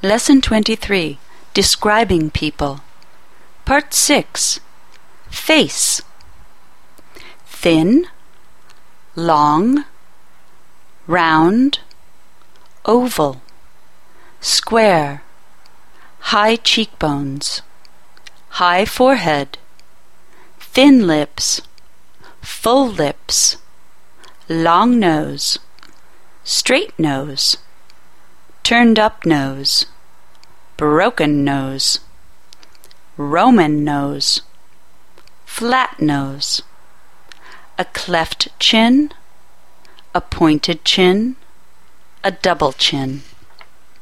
Lesson 23, Describing People. Part 6, Face. Thin, long, round, oval, square, high cheekbones, high forehead, thin lips, full lips, long nose, straight nose, turned up nose, broken nose, Roman nose, flat nose, a cleft chin, a pointed chin, a double chin.